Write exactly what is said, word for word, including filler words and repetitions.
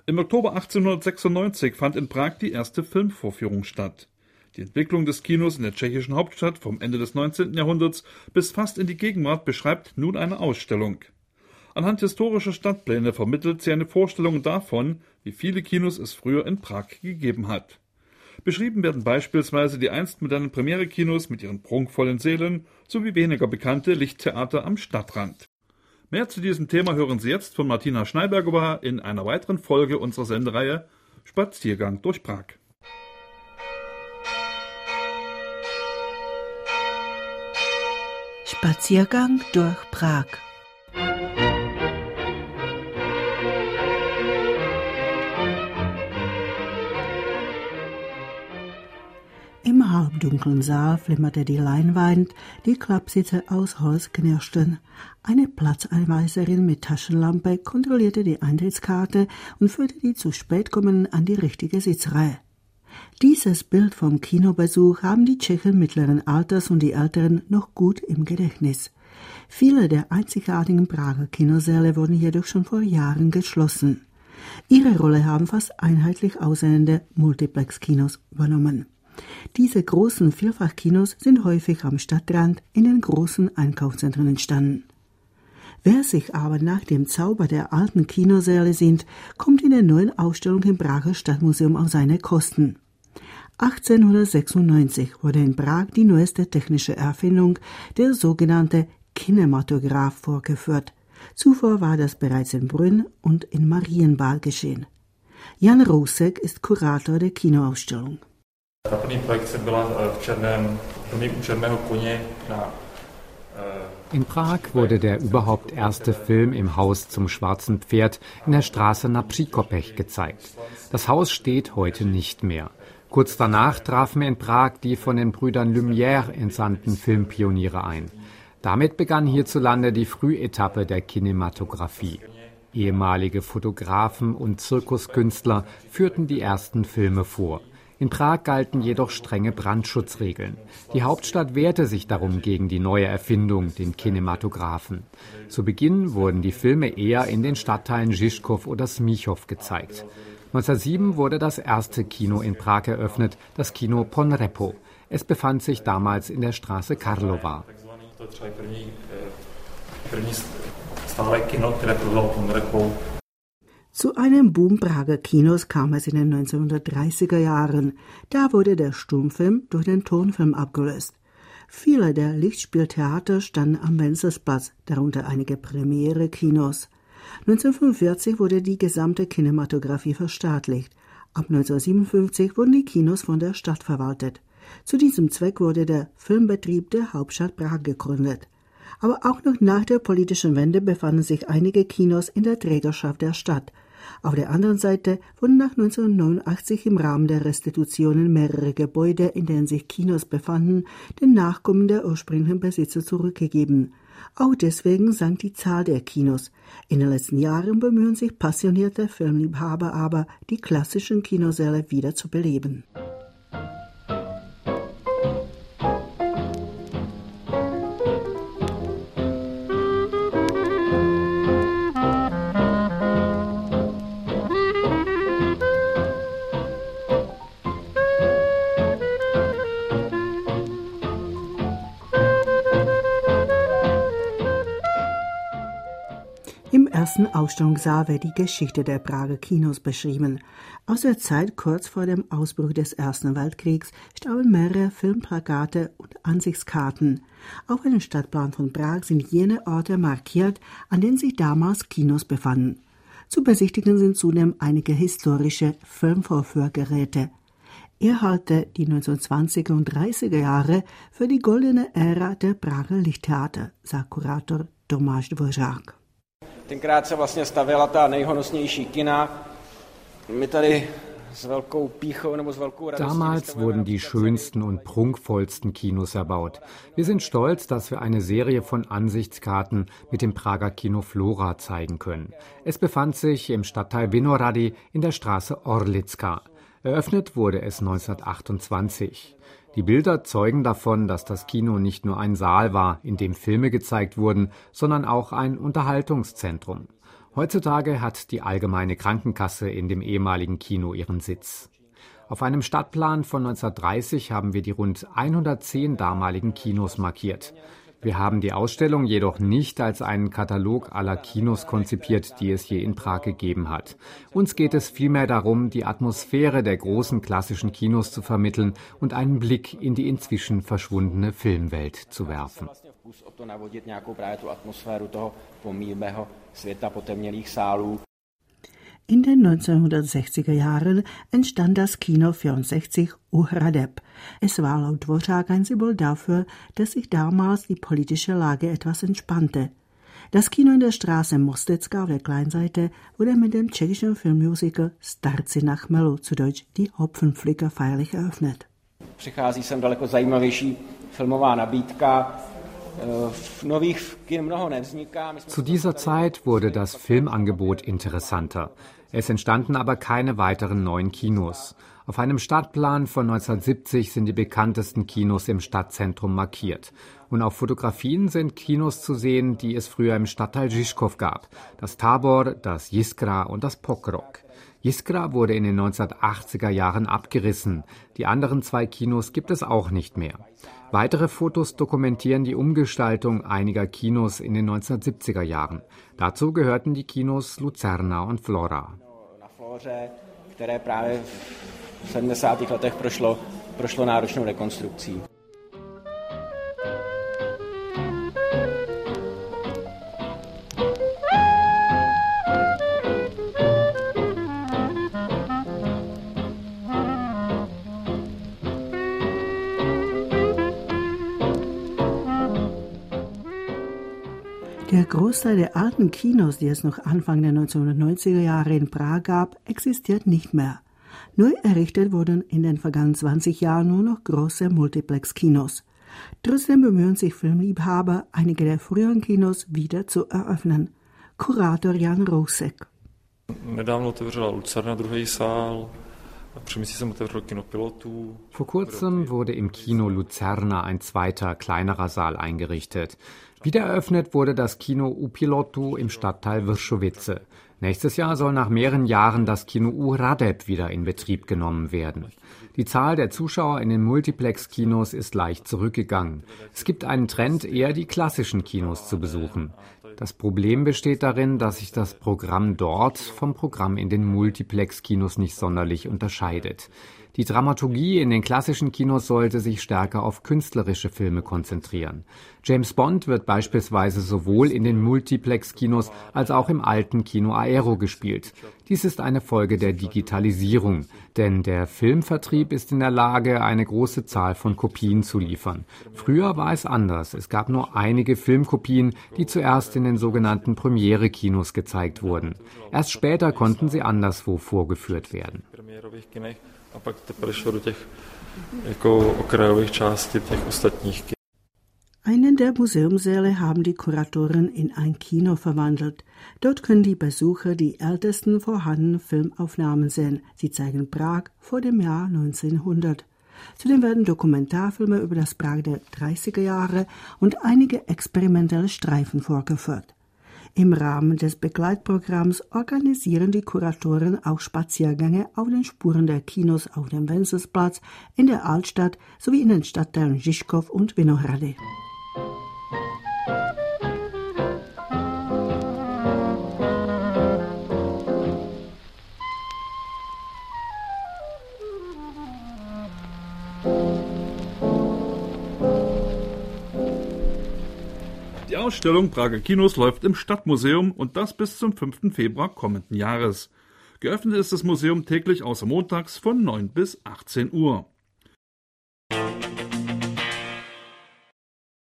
Im Oktober achtzehnhundertsechsundneunzig fand in Prag die erste Filmvorführung statt. Die Entwicklung des Kinos in der tschechischen Hauptstadt vom Ende des neunzehnten Jahrhunderts bis fast in die Gegenwart beschreibt nun eine Ausstellung. Anhand historischer Stadtpläne vermittelt sie eine Vorstellung davon, wie viele Kinos es früher in Prag gegeben hat. Beschrieben werden beispielsweise die einst modernen Premiere-Kinos mit ihren prunkvollen Sälen sowie weniger bekannte Lichttheater am Stadtrand. Mehr zu diesem Thema hören Sie jetzt von Martina Schneiberger in einer weiteren Folge unserer Sendereihe Spaziergang durch Prag. Spaziergang durch Prag. Im halbdunklen Saal flimmerte die Leinwand, die Klappsitze aus Holz knirschten. Eine Platzanweiserin mit Taschenlampe kontrollierte die Eintrittskarte und führte die zu spät kommenden an die richtige Sitzreihe. Dieses Bild vom Kinobesuch haben die Tschechen mittleren Alters und die Älteren noch gut im Gedächtnis. Viele der einzigartigen Prager Kinosäle wurden jedoch schon vor Jahren geschlossen. Ihre Rolle haben fast einheitlich aussehende Multiplex-Kinos übernommen. Diese großen Vielfachkinos sind häufig am Stadtrand in den großen Einkaufszentren entstanden. Wer sich aber nach dem Zauber der alten Kinosäle sehnt, kommt in der neuen Ausstellung im Prager Stadtmuseum auf seine Kosten. achtzehnhundertsechsundneunzig wurde in Prag die neueste technische Erfindung, der sogenannte Kinematograph, vorgeführt. Zuvor war das bereits in Brünn und in Marienbad geschehen. Jan Rousek ist Kurator der Kinoausstellung. Ta první projekce byla v černém, u černého koně na In Prag wurde der überhaupt erste Film im Haus zum Schwarzen Pferd in der Straße na Příkopech gezeigt. Das Haus steht heute nicht mehr. Kurz danach trafen in Prag die von den Brüdern Lumière entsandten Filmpioniere ein. Damit begann hierzulande die Frühetappe der Kinematographie. Ehemalige Fotografen und Zirkuskünstler führten die ersten Filme vor. In Prag galten jedoch strenge Brandschutzregeln. Die Hauptstadt wehrte sich darum gegen die neue Erfindung, den Kinematographen. Zu Beginn wurden die Filme eher in den Stadtteilen Žižkov oder Smíchov gezeigt. neunzehnhundertsieben wurde das erste Kino in Prag eröffnet, das Kino Ponrepo. Es befand sich damals in der Straße Karlova. Zu einem Boom Prager Kinos kam es in den neunzehnhundertdreißiger Jahren. Da wurde der Stummfilm durch den Tonfilm abgelöst. Viele der Lichtspieltheater standen am Wenzelsplatz, darunter einige Premiere-Kinos. neunzehnhundertfünfundvierzig wurde die gesamte Kinematografie verstaatlicht. Ab neunzehnhundertsiebenundfünfzig wurden die Kinos von der Stadt verwaltet. Zu diesem Zweck wurde der Filmbetrieb der Hauptstadt Prag gegründet. Aber auch noch nach der politischen Wende befanden sich einige Kinos in der Trägerschaft der Stadt. Auf der anderen Seite wurden nach neunzehnhundertneunundachtzig im Rahmen der Restitutionen mehrere Gebäude, in denen sich Kinos befanden, den Nachkommen der ursprünglichen Besitzer zurückgegeben. Auch deswegen sank die Zahl der Kinos. In den letzten Jahren bemühen sich passionierte Filmliebhaber aber, die klassischen Kinosäle wieder zu beleben. Im ersten Ausstellungssaal wird die Geschichte der Prager Kinos beschrieben. Aus der Zeit kurz vor dem Ausbruch des Ersten Weltkriegs stauben mehrere Filmplakate und Ansichtskarten. Auf einem Stadtplan von Prag sind jene Orte markiert, an denen sich damals Kinos befanden. Zu besichtigen sind zudem einige historische Filmvorführgeräte. Er halte die neunzehnhundertzwanziger und dreißiger Jahre für die goldene Ära der Prager Lichttheater, sagt Kurator Tomáš Dvořák. Tenkrát se vlastně stavěla ta nejhonosnější kina. My tady s velkou pýchou nebo s velkou radostí. Damals wurden die schönsten und prunkvollsten Kinos erbaut. Wir sind stolz, dass wir eine Serie von Ansichtskarten mit dem Prager Kino Flora zeigen können. Es befand sich im Stadtteil Vinohrady in der Straße Orlická. Eröffnet wurde es neunzehnhundertachtundzwanzig. Die Bilder zeugen davon, dass das Kino nicht nur ein Saal war, in dem Filme gezeigt wurden, sondern auch ein Unterhaltungszentrum. Heutzutage hat die Allgemeine Krankenkasse in dem ehemaligen Kino ihren Sitz. Auf einem Stadtplan von neunzehnhundertdreißig haben wir die rund hundertzehn damaligen Kinos markiert. Wir haben die Ausstellung jedoch nicht als einen Katalog aller Kinos konzipiert, die es je in Prag gegeben hat. Uns geht es vielmehr darum, die Atmosphäre der großen klassischen Kinos zu vermitteln und einen Blick in die inzwischen verschwundene Filmwelt zu werfen. In den neunzehnhundertsechziger Jahren entstand das Kino vierundsechzig Uhradeb. Es war laut Dvořák ein Symbol dafür, dass sich damals die politische Lage etwas entspannte. Das Kino in der Straße Mostecká auf der Kleinseite wurde mit dem tschechischen Filmmusiker Starci na chmelu, zu Deutsch die Hopfenpflücker, feierlich eröffnet. Přichází sem daleko zajímavější filmová nabídka. Zu dieser Zeit wurde das Filmangebot interessanter. Es entstanden aber keine weiteren neuen Kinos. Auf einem Stadtplan von neunzehnhundertsiebzig sind die bekanntesten Kinos im Stadtzentrum markiert. Und auf Fotografien sind Kinos zu sehen, die es früher im Stadtteil Žižkov gab. Das Tabor, das Jiskra und das Pokrok. Jiskra wurde in den neunzehnhundertachtziger Jahren abgerissen. Die anderen zwei Kinos gibt es auch nicht mehr. Weitere Fotos dokumentieren die Umgestaltung einiger Kinos in den neunzehnhundertsiebziger Jahren. Dazu gehörten die Kinos Lucerna und Flora. Které právě v sedmdesátých letech prošlo, prošlo náročnou rekonstrukcí. Der Großteil der alten Kinos, die es noch Anfang der neunzehnhundertneunziger Jahre in Prag gab, existiert nicht mehr. Neu errichtet wurden in den vergangenen zwanzig Jahren nur noch große Multiplex-Kinos. Trotzdem bemühen sich Filmliebhaber, einige der früheren Kinos wieder zu eröffnen. Kurator Jan Rousek. Nedávno otevřela Lucerna druhý sál. Vor kurzem wurde im Kino Lucerna ein zweiter, kleinerer Saal eingerichtet. Wieder eröffnet wurde das Kino U Pilotu im Stadtteil Vršovice. Nächstes Jahr soll nach mehreren Jahren das Kino Uhradeb wieder in Betrieb genommen werden. Die Zahl der Zuschauer in den Multiplex-Kinos ist leicht zurückgegangen. Es gibt einen Trend, eher die klassischen Kinos zu besuchen. Das Problem besteht darin, dass sich das Programm dort vom Programm in den Multiplex-Kinos nicht sonderlich unterscheidet. Die Dramaturgie in den klassischen Kinos sollte sich stärker auf künstlerische Filme konzentrieren. James Bond wird beispielsweise sowohl in den Multiplex-Kinos als auch im alten Kino Aero gespielt. Dies ist eine Folge der Digitalisierung, denn der Filmvertrieb ist in der Lage, eine große Zahl von Kopien zu liefern. Früher war es anders. Es gab nur einige Filmkopien, die zuerst in den sogenannten Premiere-Kinos gezeigt wurden. Erst später konnten sie anderswo vorgeführt werden. A pak teprve šlo do těch jako okrajových částí těch ostatních kin. Einen der Museumssäle haben die Kuratoren in ein Kino verwandelt. Dort können die Besucher die ältesten vorhandenen Filmaufnahmen sehen. Sie zeigen Prag vor dem Jahr neunzehnhundert. Zudem werden Dokumentarfilme über das Prag der dreißiger Jahre und einige experimentelle Streifen vorgeführt. Im Rahmen des Begleitprogramms organisieren die Kuratoren auch Spaziergänge auf den Spuren der Kinos auf dem Wenzelsplatz, in der Altstadt sowie in den Stadtteilen Žižkov und Vinohrady. Die Ausstellung Prager Kinos läuft im Stadtmuseum und das bis zum fünften Februar kommenden Jahres. Geöffnet ist das Museum täglich außer montags von neun bis achtzehn Uhr.